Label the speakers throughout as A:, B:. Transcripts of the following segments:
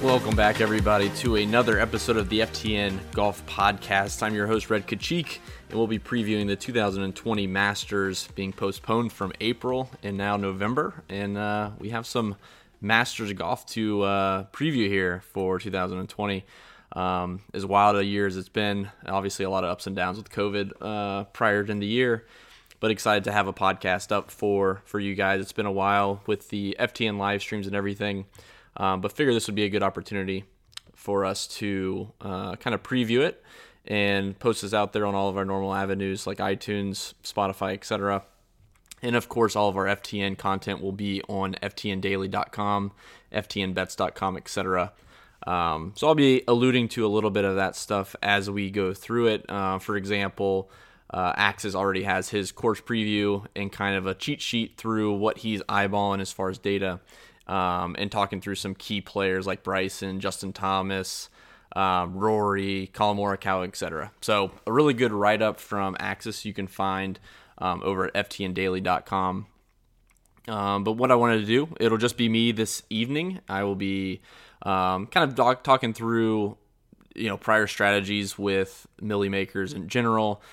A: Welcome back, everybody, to another episode of the FTN Golf Podcast. I'm your host, Red Kachik, and we'll be previewing the 2020 Masters being postponed from April and now November. And we have some Masters golf to preview here for 2020. As wild a year as it's been, obviously a lot of ups and downs with COVID prior to the year, but excited to have a podcast up for you guys. It's been a while with the FTN live streams and everything. But figure this would be a good opportunity for us to kind of preview it and post this out there on all of our normal avenues like iTunes, Spotify, etc. And of course, all of our FTN content will be on ftndaily.com, ftnbets.com, etc. So I'll be alluding to a little bit of that stuff as we go through it. For example, Axis already has his course preview and kind of a cheat sheet through what he's eyeballing as far as data. And talking through some key players like Bryson, Justin Thomas, Rory, Collin Morikawa, etc. So a really good write-up from Axis you can find over at ftndaily.com. But what I wanted to do, it'll just be me this evening. I will be kind of talking through prior strategies with Millie makers in general.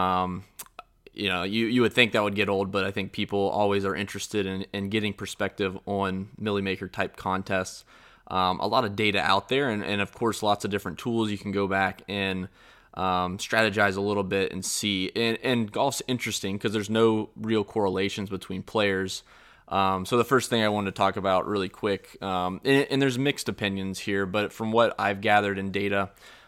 A: You would think that would get old, but I think people always are interested in getting perspective on Millie Maker type contests. A lot of data out there, and of course, lots of different tools you can go back and strategize a little bit and see. And golf's interesting because there's no real correlations between players. So the first thing I wanted to talk about really quick, and there's mixed opinions here, but from what I've gathered in data,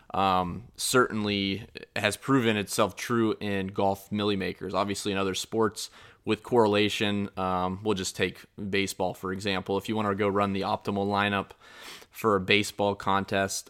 A: certainly has proven itself true in golf Millie makers. Obviously in other sports with correlation, we'll just take baseball, for example. If you want to go run the optimal lineup for a baseball contest,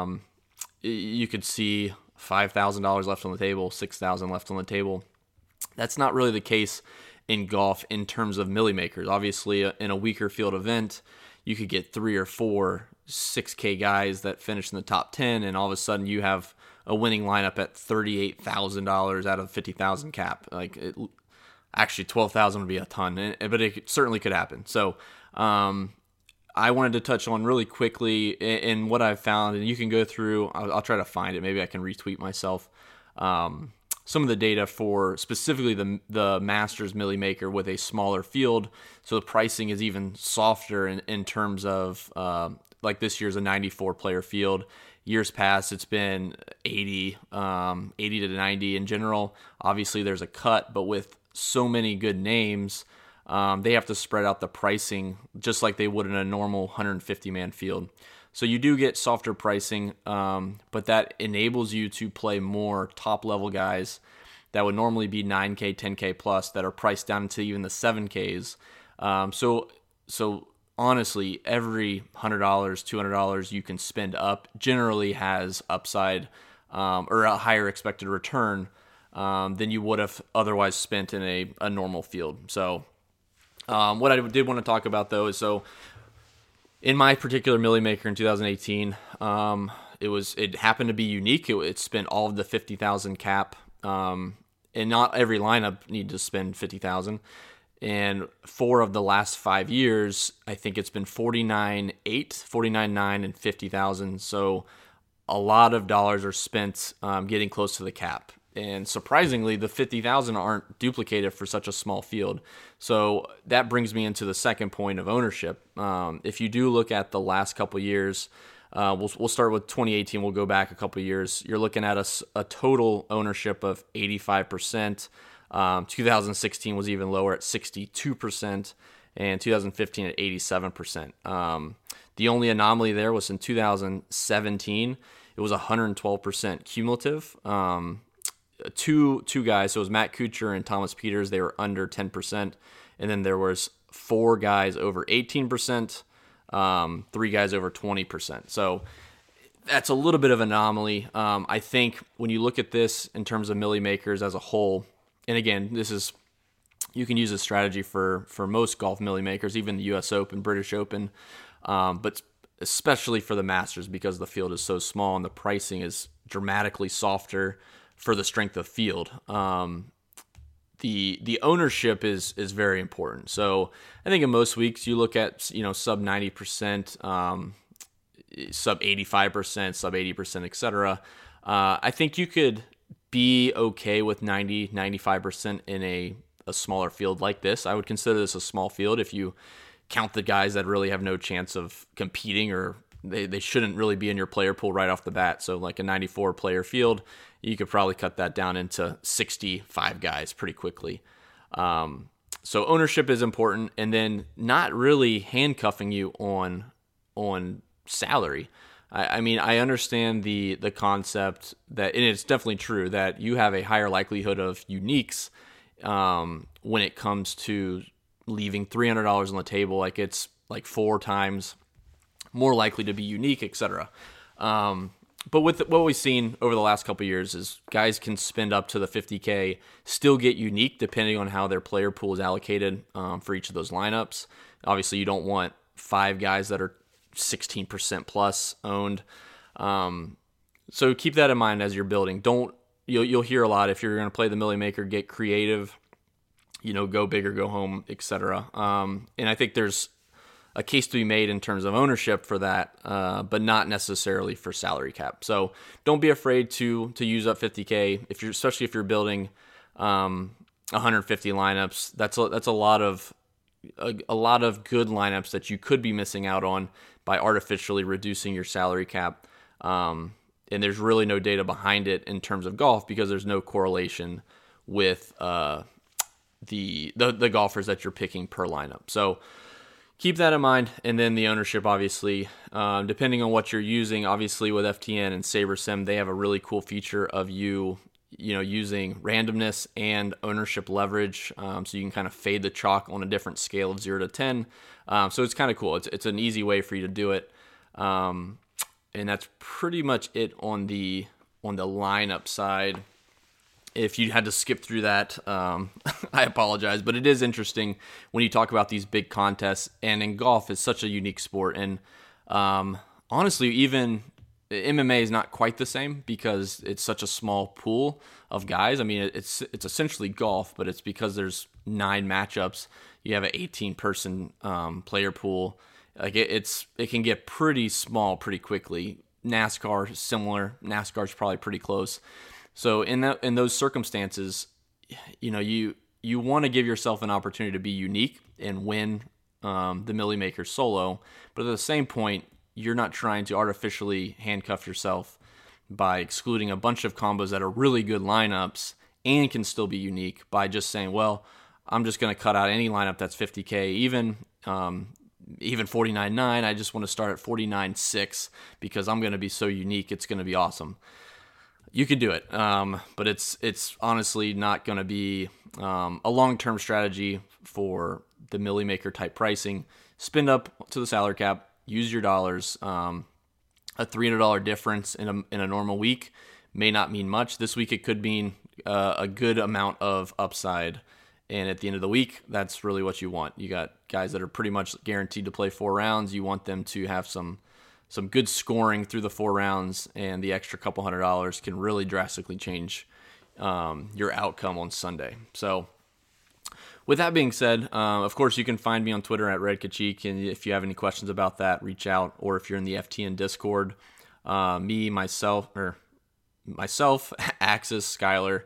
A: you could see $5,000 left on the table, $6,000 left on the table. That's not really the case in golf in terms of Millie makers. Obviously in a weaker field event, you could get 3 or 4 6K guys that finish in the top 10, and all of a sudden you have a winning lineup at $38,000 out of 50,000 cap. Actually, 12,000 would be a ton, but it certainly could happen. So I wanted to touch on really quickly in what I've found, and you can go through. I'll try to find it. Maybe I can retweet myself. Some of the data for specifically the Masters Millie Maker with a smaller field, so the pricing is even softer in terms of like this year's a 94 player field. Years past, it's been 80 to 90 in general. Obviously, there's a cut, but with so many good names, they have to spread out the pricing just like they would in a normal 150-man field. So you do get softer pricing, but that enables you to play more top-level guys that would normally be 9K, 10K plus that are priced down to even the 7Ks. So honestly, every $100, $200 you can spend up generally has upside or a higher expected return than you would have otherwise spent in a normal field. So what I did want to talk about, though, is in my particular Millie Maker in 2018, it happened to be unique. It spent all of the 50,000 cap, and not every lineup needed to spend 50,000. And 4 of the last 5 years, I think it's been 49.8, 49.9, and 50,000. So a lot of dollars are spent getting close to the cap. And surprisingly, the 50,000 aren't duplicated for such a small field. So that brings me into the second point of ownership. If you do look at the last couple years, we'll start with 2018. We'll go back a couple years. You're looking at a total ownership of 85%. 2016 was even lower at 62%, and 2015 at 87%. The only anomaly there was in 2017. It was 112% cumulative. Two guys, so it was Matt Kuchar and Thomas Pieters. They were under 10%, and then there was 4 guys over 18%, 3 guys over 20%. So that's a little bit of an anomaly. I think when you look at this in terms of Millie makers as a whole, and again, you can use this strategy for most golf Millie makers, even the U.S. Open, British Open, but especially for the Masters because the field is so small and the pricing is dramatically softer for the strength of field. The ownership is very important. So I think in most weeks you look at sub 90%. sub 85%, sub 80%, etc. I think you could be okay with 90, 95% in a smaller field like this. I would consider this a small field if you count the guys that really have no chance of competing, or they shouldn't really be in your player pool right off the bat. So like a 94 player field, you could probably cut that down into 65 guys pretty quickly. So ownership is important, and then not really handcuffing you on salary. I mean, I understand the concept that, and it's definitely true, that you have a higher likelihood of uniques when it comes to leaving $300 on the table. Like, it's like 4 times more likely to be unique, etc. But with what we've seen over the last couple of years is guys can spend up to the $50K, still get unique depending on how their player pool is allocated for each of those lineups. Obviously, you don't want 5 guys that are 16% plus owned. So keep that in mind as you're building. You'll hear a lot, if you're going to play the Millie Maker, get creative, go big or go home, etc. And I think there's a case to be made in terms of ownership for that, but not necessarily for salary cap. So don't be afraid to use up $50K especially if you're building 150 lineups. That's a lot of good lineups that you could be missing out on by artificially reducing your salary cap. And there's really no data behind it in terms of golf, because there's no correlation with the golfers that you're picking per lineup. So keep that in mind. And then the ownership, obviously, depending on what you're using. Obviously with FTN and SaberSim, they have a really cool feature of using randomness and ownership leverage, so you can kind of fade the chalk on a different scale of 0 to 10. So it's kind of cool. It's an easy way for you to do it, and that's pretty much it on the lineup side. If you had to skip through that, I apologize, but it is interesting when you talk about these big contests. And in golf, it's such a unique sport, and honestly, even MMA is not quite the same because it's such a small pool of guys. I mean, it's essentially golf, but it's because there's 9 matchups. You have an 18-person player pool. Like it can get pretty small pretty quickly. NASCAR is similar. NASCAR's probably pretty close. So in those circumstances, you want to give yourself an opportunity to be unique and win the Millie Maker solo, but at the same point, you're not trying to artificially handcuff yourself by excluding a bunch of combos that are really good lineups and can still be unique by just saying, well, I'm just going to cut out any lineup that's 50K, even 49.9. I just want to start at 49.6 because I'm going to be so unique. It's going to be awesome. You can do it, but it's honestly not going to be a long-term strategy for the Millie Maker type pricing. Spend up to the salary cap. Use your dollars. A $300 difference in a normal week may not mean much. This week it could mean a good amount of upside, and at the end of the week, that's really what you want. You got guys that are pretty much guaranteed to play 4 rounds. You want them to have some good scoring through the 4 rounds, and the extra couple $100 can really drastically change your outcome on Sunday. So with that being said, of course, you can find me on Twitter at RedKachik, and if you have any questions about that, reach out. Or if you're in the FTN Discord, myself, Axis, Skylar,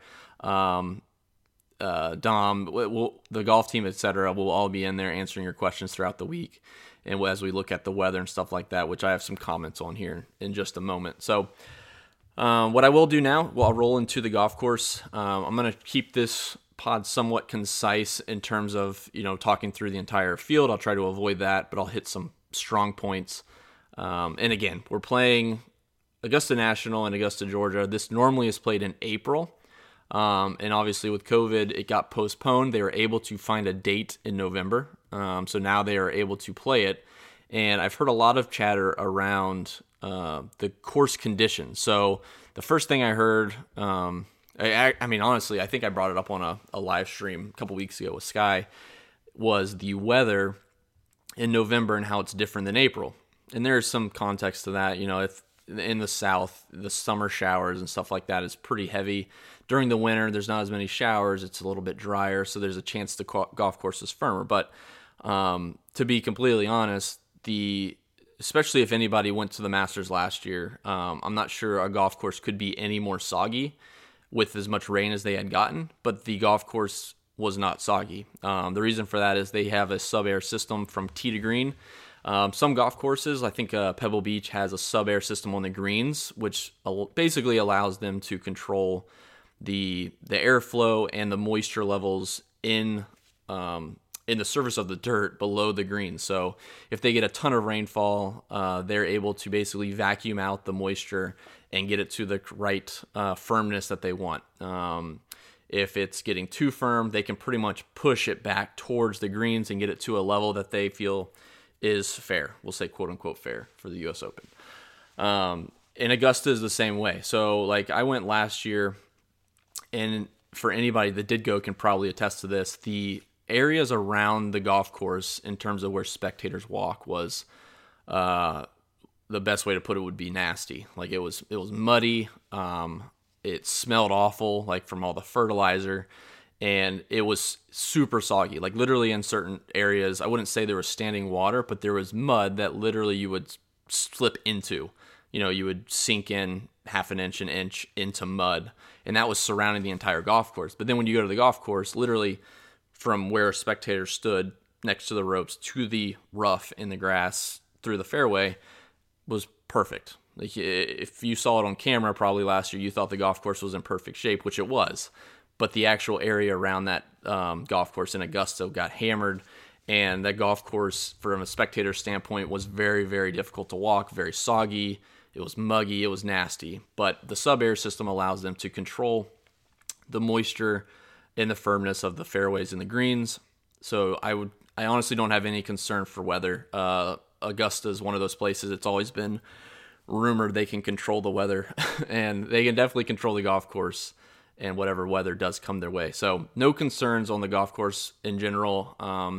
A: Dom, the golf team, etc., will all be in there answering your questions throughout the week, and as we look at the weather and stuff like that, which I have some comments on here in just a moment. So what I will do now, I'll roll into the golf course. I'm going to keep this pod somewhat concise in terms of talking through the entire field. I'll try to avoid that, but I'll hit some strong points. And again, we're playing Augusta National in Augusta, Georgia. This normally is played in April, and obviously with COVID, it got postponed. They were able to find a date in November, so now they are able to play it. And I've heard a lot of chatter around the course conditions. So the first thing I heard, I mean, honestly, I think I brought it up on a live stream a couple weeks ago with Sky, was the weather in November and how it's different than April. And there's some context to that. If in the South, the summer showers and stuff like that is pretty heavy. During the winter, there's not as many showers. It's a little bit drier, so there's a chance the golf course is firmer. But to be completely honest, the especially if anybody went to the Masters last year, I'm not sure a golf course could be any more soggy with as much rain as they had gotten, but the golf course was not soggy. The reason for that is they have a sub-air system from tee to green. Some golf courses, I think Pebble Beach has a sub-air system on the greens, which basically allows them to control the airflow and the moisture levels in the surface of the dirt below the green. So if they get a ton of rainfall, they're able to basically vacuum out the moisture and get it to the right firmness that they want. If it's getting too firm, they can pretty much push it back towards the greens and get it to a level that they feel is fair. We'll say quote unquote fair for the US Open. And Augusta is the same way. So like I went last year, and for anybody that did go can probably attest to this, the areas around the golf course in terms of where spectators walk was the best way to put it would be nasty. Like it was muddy. It smelled awful, like from all the fertilizer, and it was super soggy. Like literally in certain areas, I wouldn't say there was standing water, but there was mud that literally you would slip into. You know, you would sink in half an inch into mud, and that was surrounding the entire golf course. But then when you go to the golf course, literally from where spectators stood next to the ropes to the rough in the grass through the fairway was perfect. Like if you saw it on camera probably last year, you thought the golf course was in perfect shape, which it was. But the actual area around that golf course in Augusta got hammered, and that golf course, from a spectator standpoint, was very, very difficult to walk, very soggy. It was muggy. It was nasty. But the sub-air system allows them to control the moisture and the firmness of the fairways and the greens. So I honestly don't have any concern for weather. Augusta is one of those places. It's always been rumored they can control the weather, and they can definitely control the golf course and whatever weather does come their way. So no concerns on the golf course in general.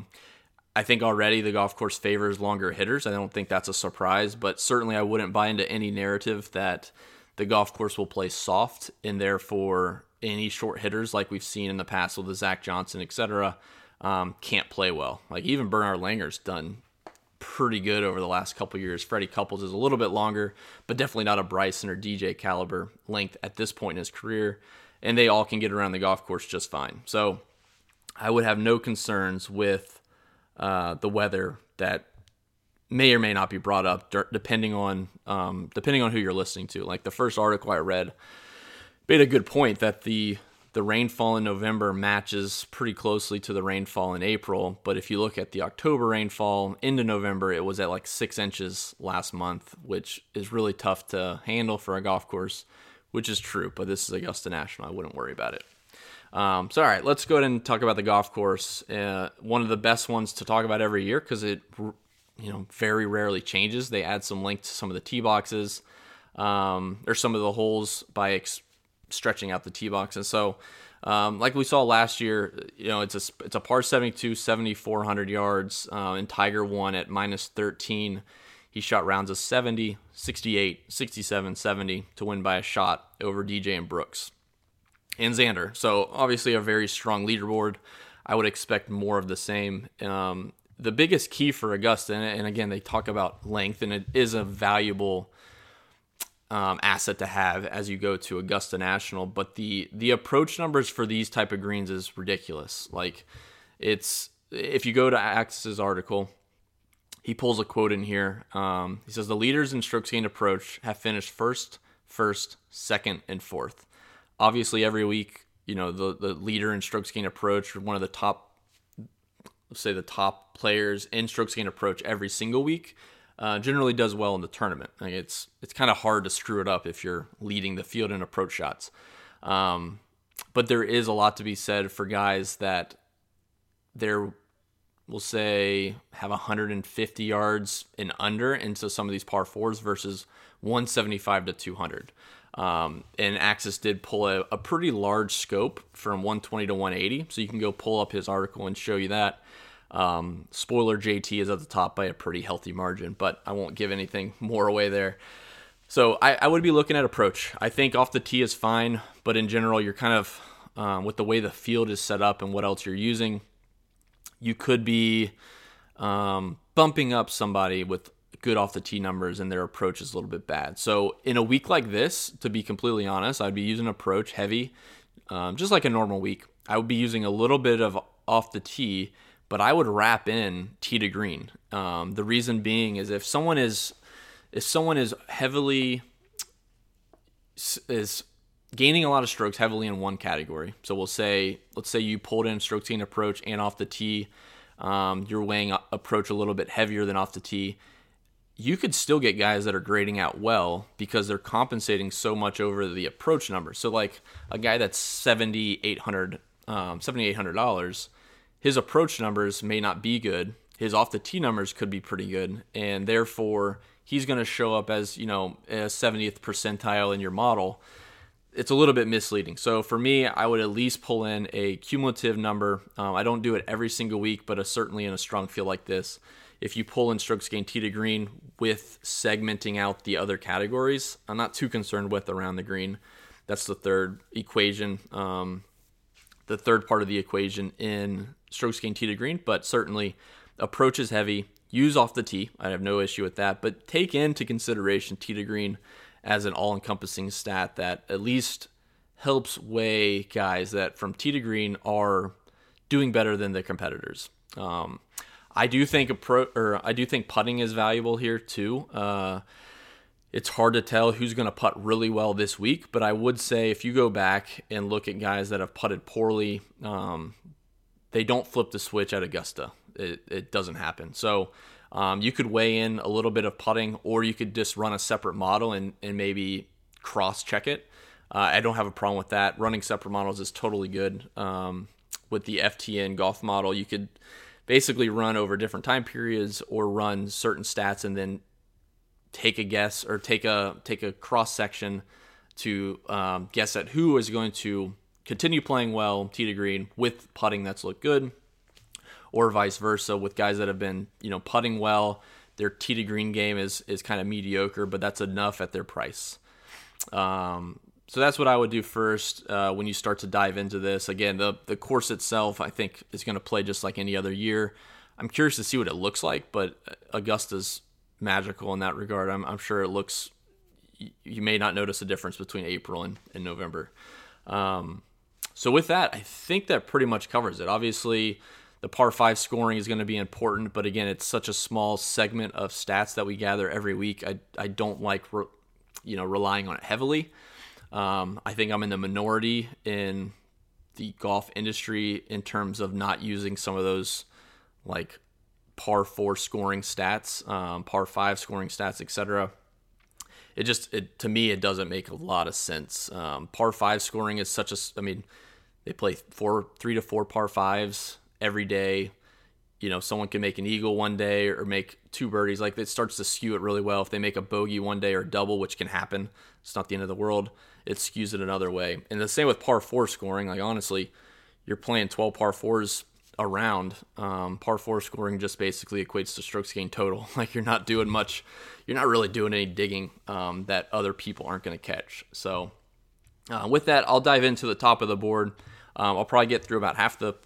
A: I think already the golf course favors longer hitters. I don't think that's a surprise, but certainly I wouldn't buy into any narrative that the golf course will play soft, and therefore any short hitters like we've seen in the past with the Zach Johnson, etc., can't play well. Like even Bernhard Langer's done pretty good over the last couple of years. Freddie Couples is a little bit longer, but definitely not a Bryson or DJ caliber length at this point in his career, and they all can get around the golf course just fine. So I would have no concerns with the weather that may or may not be brought up depending on who you're listening to. Like the first article I read made a good point that the rainfall in November matches pretty closely to the rainfall in April. But if you look at the October rainfall into November, it was at like 6 inches last month, which is really tough to handle for a golf course, which is true. But this is Augusta National. I wouldn't worry about it. So, all right, let's go ahead and talk about the golf course. One of the best ones to talk about every year because it very rarely changes. They add some length to some of the tee boxes or some of the holes by stretching out the tee boxes. So like we saw last year, it's a par 72, 7,400 yards, and Tiger won at minus 13. He shot rounds of 70, 68, 67, 70 to win by a shot over DJ and Brooks and Xander. So obviously a very strong leaderboard. I would expect more of the same. The biggest key for Augusta, and again, they talk about length, and it is a valuable asset to have as you go to Augusta National, but the approach numbers for these type of greens is ridiculous. Like if you go to Axis's article, he pulls a quote in here. He says the leaders in strokes gained approach have finished first, second, and fourth. Obviously, every week, the leader in strokes gained approach, or one of the top, let's say the top players in strokes gained approach every single week, generally does well in the tournament. Like it's kind of hard to screw it up if you're leading the field in approach shots. But there is a lot to be said for guys that we'll say have 150 yards and under into some of these par fours versus 175 to 200. And Axis did pull a pretty large scope from 120 to 180. So you can go pull up his article and show you that. Spoiler, JT is at the top by a pretty healthy margin, but I won't give anything more away there. So I would be looking at approach. I think off the tee is fine, but in general, you're kind of, with the way the field is set up and what else you're using, you could be bumping up somebody with good off the tee numbers and their approach is a little bit bad. So in a week like this, to be completely honest, I'd be using approach heavy, just like a normal week. I would be using a little bit of off the tee, but I would wrap in tee to green. The reason being is if someone is heavily is gaining a lot of strokes heavily in one category. So let's say you pulled in strokes gained approach and off the tee. You're weighing approach a little bit heavier than off the tee. You could still get guys that are grading out well because they're compensating so much over the approach number. So like a guy that's $7,800, his approach numbers may not be good. His off the tee numbers could be pretty good, and therefore he's going to show up as, a 70th percentile in your model. It's a little bit misleading. So for me, I would at least pull in a cumulative number. I don't do it every single week, but certainly in a strong field like this, if you pull in strokes gained tee to green with segmenting out the other categories, I'm not too concerned with around the green. That's the third equation, the third part of the equation in strokes gained tee to green, but certainly approach is heavy. Use off the tee. I have no issue with that, but take into consideration tee to green as an all-encompassing stat that at least helps weigh guys that from tee to green are doing better than their competitors. I do think putting is valuable here too. It's hard to tell who's going to putt really well this week, but I would say if you go back and look at guys that have putted poorly, they don't flip the switch at Augusta. It doesn't happen. So you could weigh in a little bit of putting, or you could just run a separate model and maybe cross-check it. I don't have a problem with that. Running separate models is totally good. With the FTN golf model, you could basically run over different time periods or run certain stats and then take a guess or take a cross-section to guess at who is going to continue playing well, tee to green, with putting that's looked good, or vice versa with guys that have been, putting well. Their tee to green game is kind of mediocre, but that's enough at their price. So that's what I would do first when you start to dive into this. Again, the course itself, I think, is going to play just like any other year. I'm curious to see what it looks like, but Augusta's magical in that regard. I'm sure it looks. You may not notice a difference between April and November. So with that, I think that pretty much covers it. Obviously, the par 5 scoring is going to be important, but again, it's such a small segment of stats that we gather every week. I don't like relying on it heavily. I think I'm in the minority in the golf industry in terms of not using some of those like par 4 scoring stats, par 5 scoring stats, etc. To me, it doesn't make a lot of sense. Par 5 scoring is they play 3 to 4 par 5s every day. Someone can make an eagle one day or make 2 birdies. Like, it starts to skew it really well. If they make a bogey one day or double, which can happen, it's not the end of the world. It skews it another way. And the same with par 4 scoring. Like, honestly, you're playing 12 par 4s around. Par 4 scoring just basically equates to strokes gained total. Like, you're not doing much. You're not really doing any digging that other people aren't going to catch. So with that, I'll dive into the top of the board. I'll probably get through about half the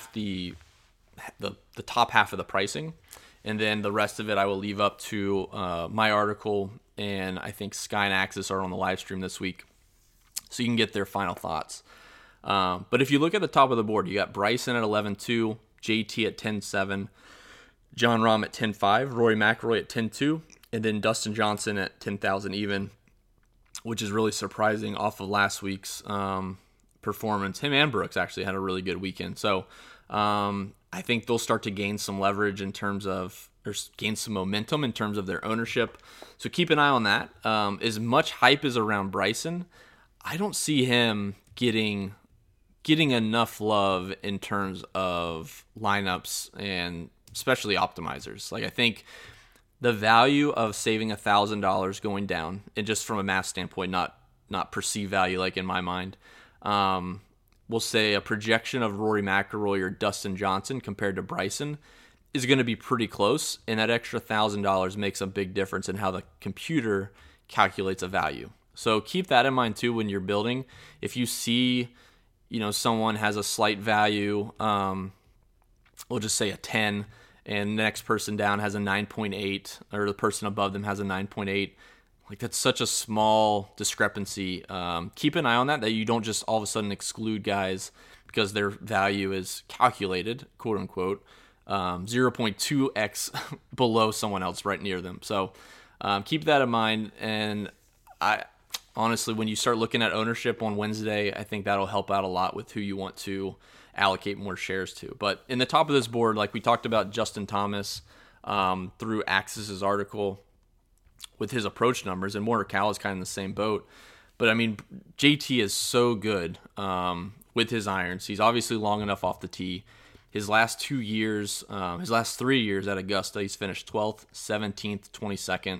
A: top half of the pricing, and then the rest of it I will leave up to my article, and I think Sky and Axis are on the live stream this week, so you can get their final thoughts. But if you look at the top of the board, you got Bryson at 11.2, JT at 10.7, Jon Rahm at 10.5, Rory McIlroy at 10.2, and then Dustin Johnson at 10,000 even, which is really surprising off of last week's performance. Him and Brooks actually had a really good weekend. So I think they'll start to gain some leverage in terms of, or gain some momentum in terms of their ownership. So keep an eye on that. As much hype as around Bryson, I don't see him getting enough love in terms of lineups and especially optimizers. Like, I think the value of saving $1,000 going down, and just from a math standpoint, not perceived value, like in my mind, we'll say a projection of Rory McIlroy or Dustin Johnson compared to Bryson is going to be pretty close, and that extra $1,000 makes a big difference in how the computer calculates a value. So keep that in mind too when you're building. If you see, someone has a slight value, we'll just say a 10, and the next person down has a 9.8, or the person above them has a 9.8. Like, that's such a small discrepancy. Keep an eye on that you don't just all of a sudden exclude guys because their value is calculated, quote unquote, 0.2x below someone else right near them. So keep that in mind. And I honestly, when you start looking at ownership on Wednesday, I think that'll help out a lot with who you want to allocate more shares to. But in the top of this board, like we talked about Justin Thomas through Axis's article with his approach numbers, and Morikawa is kind of in the same boat. But I mean, JT is so good with his irons. He's obviously long enough off the tee. His last 2 years, his last 3 years at Augusta, he's finished 12th, 17th, 22nd.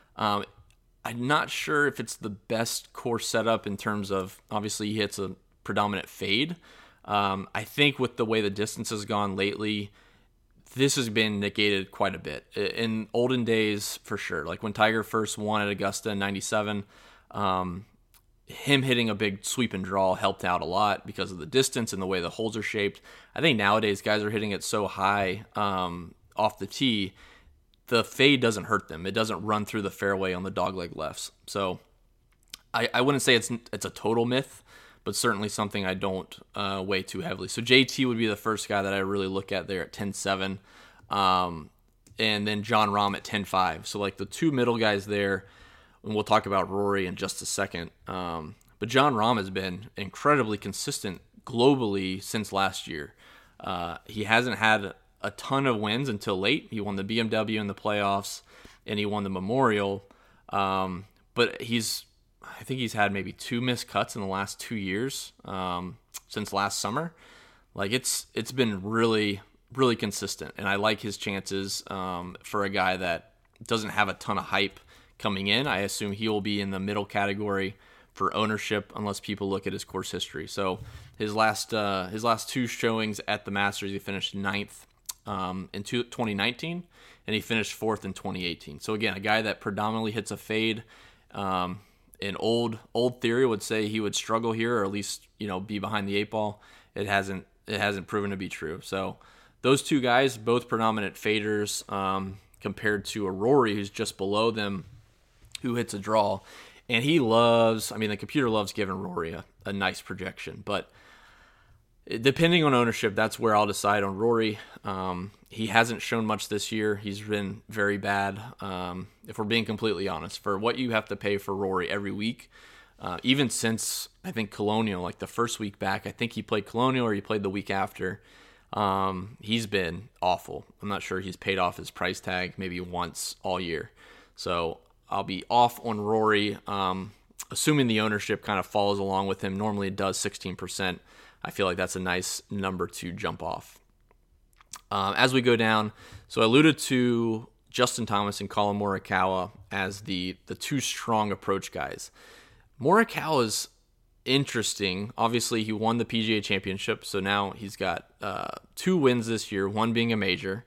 A: I'm not sure if it's the best course setup in terms of, obviously he hits a predominant fade. I think with the way the distance has gone lately, this has been negated quite a bit. In olden days, for sure, like when Tiger first won at Augusta in 97, him hitting a big sweep and draw helped out a lot because of the distance and the way the holes are shaped. I think nowadays guys are hitting it so high off the tee, the fade doesn't hurt them. It doesn't run through the fairway on the dogleg lefts. So I wouldn't say it's a total myth, but certainly something I don't weigh too heavily. So JT would be the first guy that I really look at there at 10.7, and then Jon Rahm at 10.5. So like the two middle guys there, and we'll talk about Rory in just a second. But Jon Rahm has been incredibly consistent globally since last year. He hasn't had a ton of wins until late. He won the BMW in the playoffs, and he won the Memorial. But I think he's had maybe 2 missed cuts in the last 2 years since last summer. Like it's been really, really consistent, and I like his chances for a guy that doesn't have a ton of hype coming in. I assume he will be in the middle category for ownership unless people look at his course history. So his last 2 showings at the Masters, he finished 9th in 2019, and he finished 4th in 2018. So again, a guy that predominantly hits a fade. An old theory would say he would struggle here, or at least be behind the 8 ball. It hasn't proven to be true. So those two guys, both predominant faders, compared to a Rory who's just below them, who hits a draw. And the computer loves giving Rory a nice projection. But depending on ownership, that's where I'll decide on Rory. He hasn't shown much this year. He's been very bad, if we're being completely honest. For what you have to pay for Rory every week, even since, I think, Colonial, like the first week back, I think he played Colonial or he played the week after, he's been awful. I'm not sure he's paid off his price tag maybe once all year. So I'll be off on Rory, assuming the ownership kind of follows along with him. Normally it does 16%. I feel like that's a nice number to jump off. As we go down, so I alluded to Justin Thomas and Collin Morikawa as the 2 strong approach guys. Morikawa is interesting. Obviously, he won the PGA Championship, so now he's got 2 wins this year, one being a major.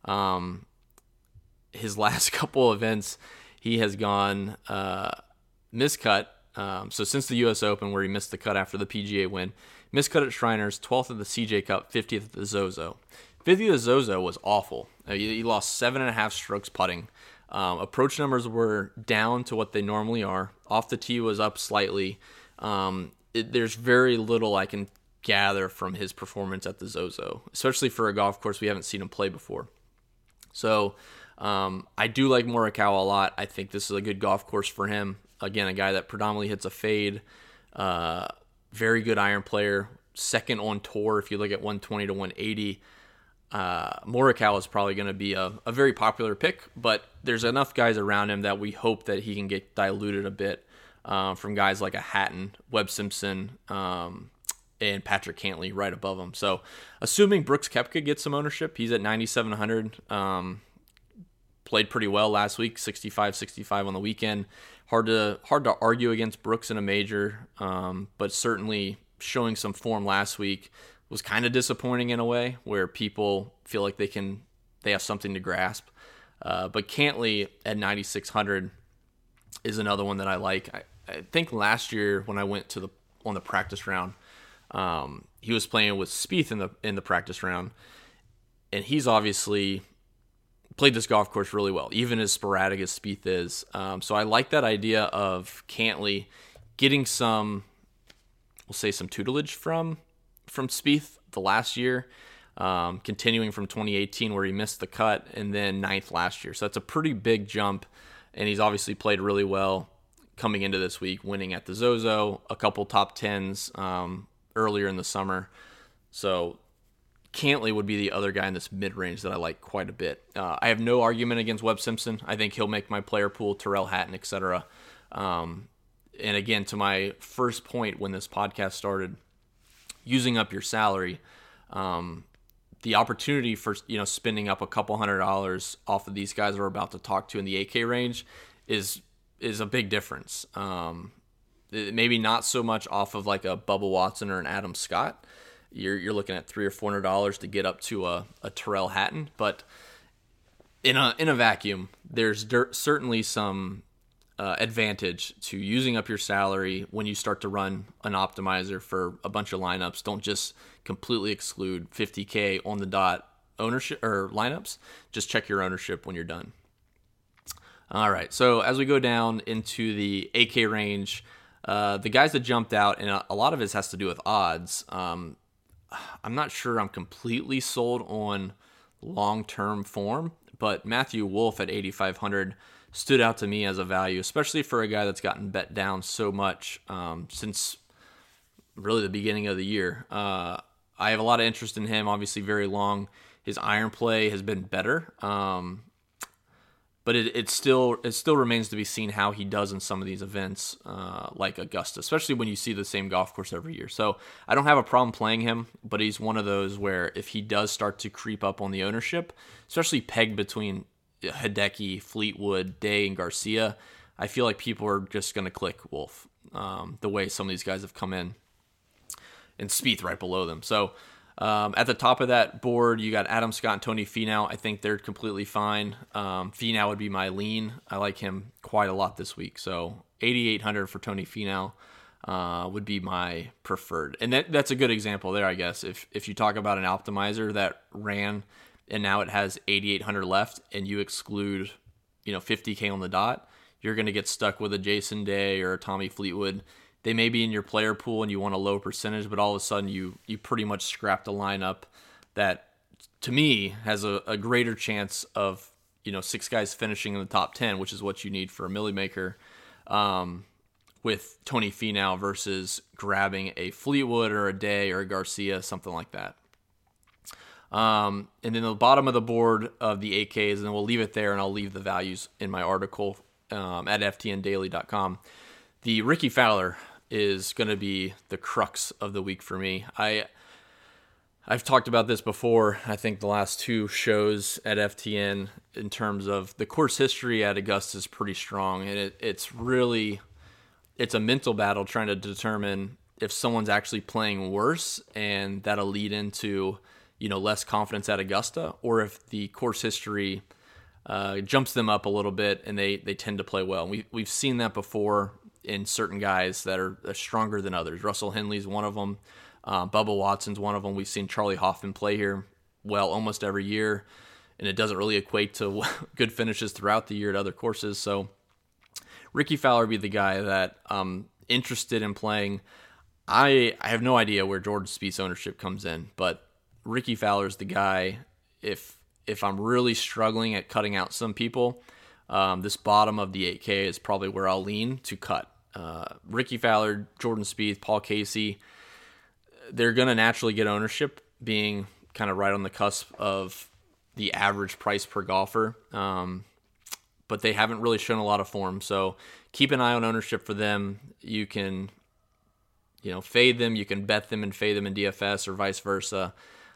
A: His last couple events, he has gone miscut. So since the U.S. Open, where he missed the cut after the PGA win, miscut at Shriners, 12th at the CJ Cup, 50th at the Zozo. 50th at the Zozo was awful. He lost 7.5 strokes putting. Approach numbers were down to what they normally are. Off the tee was up slightly. There's very little I can gather from his performance at the Zozo, especially for a golf course we haven't seen him play before. So I do like Morikawa a lot. I think this is a good golf course for him. Again, a guy that predominantly hits a fade. Very good iron player. Second on tour if you look at 120 to 180. Morikawa is probably going to be a very popular pick, but there's enough guys around him that we hope that he can get diluted a bit from guys like a Hatton, Webb Simpson, and Patrick Cantlay right above him. So assuming Brooks Koepka gets some ownership, he's at 9,700. Played pretty well last week, 65 on the weekend. Hard to argue against Brooks in a major, but certainly showing some form last week was kind of disappointing in a way, where people feel like they have something to grasp. But Cantlay at 9,600 is another one that I like. I think last year when I went on the practice round, he was playing with Spieth in the practice round, and he's obviously played this golf course really well, even as sporadic as Spieth is. So I like that idea of Cantlay getting some, we'll say some tutelage from Spieth the last year, continuing from 2018 where he missed the cut, and then ninth last year. So that's a pretty big jump, and he's obviously played really well coming into this week, winning at the Zozo, a couple top tens earlier in the summer. So Cantlay would be the other guy in this mid-range that I like quite a bit. I have no argument against Webb Simpson. I think he'll make my player pool, Tyrrell Hatton, etc. And again, to my first point when this podcast started, using up your salary, the opportunity for spending up a couple $100 off of these guys we're about to talk to in the 8K range is a big difference. Maybe not so much off of like a Bubba Watson or an Adam Scott. You're looking at $300 or $400 to get up to a Tyrrell Hatton, but in a vacuum, there's certainly some advantage to using up your salary when you start to run an optimizer for a bunch of lineups. Don't just completely exclude 50K on the dot ownership or lineups. Just check your ownership when you're done. All right, so as we go down into the 8K range, the guys that jumped out, and a lot of it has to do with odds. I'm not sure I'm completely sold on long-term form, but Matthew Wolff at 8,500 stood out to me as a value, especially for a guy that's gotten bet down so much since really the beginning of the year. I have a lot of interest in him, obviously very long. His iron play has been better, but it still remains to be seen how he does in some of these events like Augusta, especially when you see the same golf course every year. So I don't have a problem playing him, but he's one of those where if he does start to creep up on the ownership, especially pegged between Hideki, Fleetwood, Day, and Garcia, I feel like people are just going to click Wolff the way some of these guys have come in, and Spieth right below them. So at the top of that board, you got Adam Scott and Tony Finau. I think they're completely fine. Finau would be my lean. I like him quite a lot this week. So 8,800 for Tony Finau would be my preferred. And that's a good example there, I guess. If you talk about an optimizer that ran and now it has 8,800 left and you exclude 50K on the dot, you're going to get stuck with a Jason Day or a Tommy Fleetwood. They may be in your player pool and you want a low percentage, but all of a sudden you pretty much scrapped a lineup that, to me, has a greater chance of 6 guys finishing in the top 10, which is what you need for a Millie Maker, with Tony Finau versus grabbing a Fleetwood or a Day or a Garcia, something like that. And then the bottom of the board of the 8Ks, and then we'll leave it there, and I'll leave the values in my article at ftndaily.com. The Ricky Fowler is going to be the crux of the week for me. I've talked about this before, I think the last 2 shows at FTN, in terms of the course history at Augusta is pretty strong, and it's a mental battle trying to determine if someone's actually playing worse, and that'll lead into less confidence at Augusta, or if the course history jumps them up a little bit and they tend to play well. We've seen that before in certain guys that are stronger than others. Russell Henley's one of them. Bubba Watson's one of them. We've seen Charlie Hoffman play here well almost every year, and it doesn't really equate to good finishes throughout the year at other courses. So Ricky Fowler would be the guy that I'm interested in playing. I have no idea where Jordan Spieth's ownership comes in, but Ricky Fowler's the guy. If I'm really struggling at cutting out some people, this bottom of the 8K is probably where I'll lean to cut. Ricky Fowler, Jordan Spieth, Paul Casey, they're going to naturally get ownership, being kind of right on the cusp of the average price per golfer. But they haven't really shown a lot of form. So keep an eye on ownership for them. You can, fade them. You can bet them and fade them in DFS or vice versa.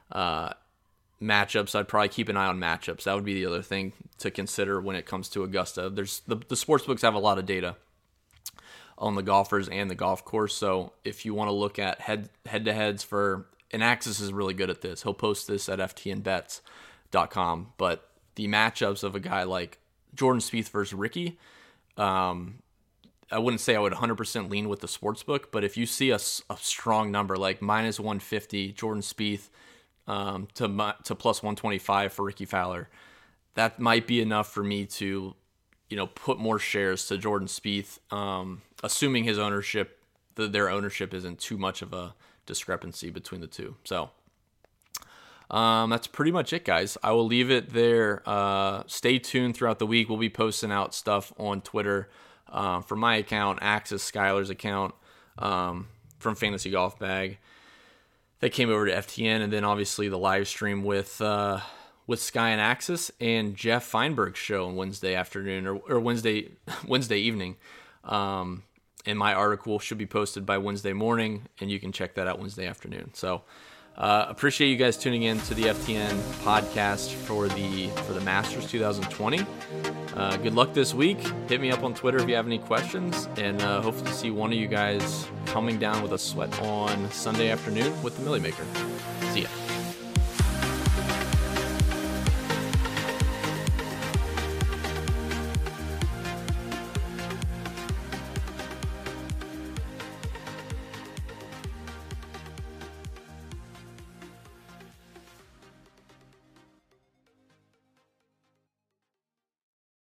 A: Matchups, I'd probably keep an eye on matchups. That would be the other thing to consider when it comes to Augusta. There's the sportsbooks have a lot of data on the golfers and the golf course. So if you want to look at head-to-heads for, and Axis is really good at this. He'll post this at ftnbets.com. But the matchups of a guy like Jordan Spieth versus Ricky, I wouldn't say I would 100% lean with the sportsbook, but if you see a strong number like minus 150 Jordan Spieth to plus 125 for Ricky Fowler, that might be enough for me to, put more shares to Jordan Spieth, assuming his ownership, their ownership isn't too much of a discrepancy between the two. So that's pretty much it, guys. I will leave it there. Stay tuned throughout the week. We'll be posting out stuff on Twitter from my account, Axis, Skylar's account, from Fantasy Golf Bag. That came over to FTN, and then obviously the live stream with Sky and Axis and Jeff Feinberg's show on Wednesday afternoon or Wednesday evening. And my article should be posted by Wednesday morning, and you can check that out Wednesday afternoon. So appreciate you guys tuning in to the FTN podcast for the Masters 2020. Good luck this week. Hit me up on Twitter if you have any questions, and hopefully see one of you guys coming down with a sweat on Sunday afternoon with the Millie Maker. See ya.